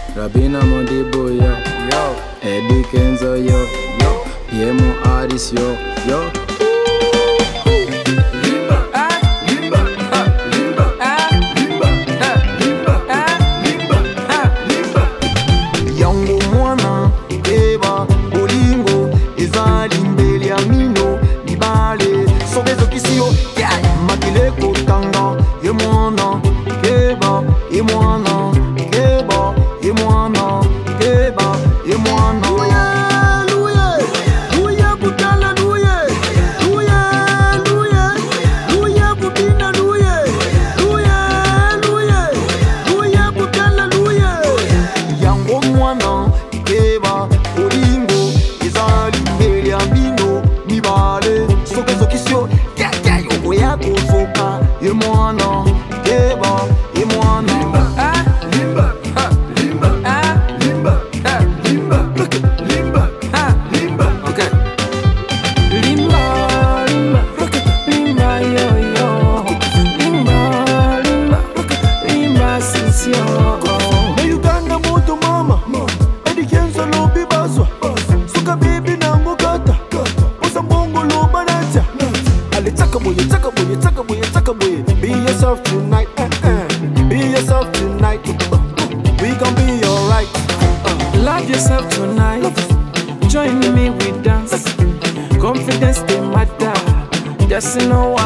Rabina Modibo yo, Eddie Kenzo yo, Piemo Aris yo. Yango mwana, eba, bolingo, ezali mbele ya mino, mibale, sobezo kisio, makile kotanga, ye mwana, eba, ye mwana, eba, ye mwana, eba, ye mwana. Ye mwana, eba, ye mwana. Limba, limba, limba, limba, limba. Okay. Limba, yo. Limba, sisio. Na Uganda moto mama, Eddie Kenzo lobi bazwa. Suka baby na ngokata, usa mbongo loba nacha. Ale taka boye. Be yourself tonight, Be yourself tonight. We gon' be alright. Love yourself tonight. Join me, we dance. Confidence they matter. Just know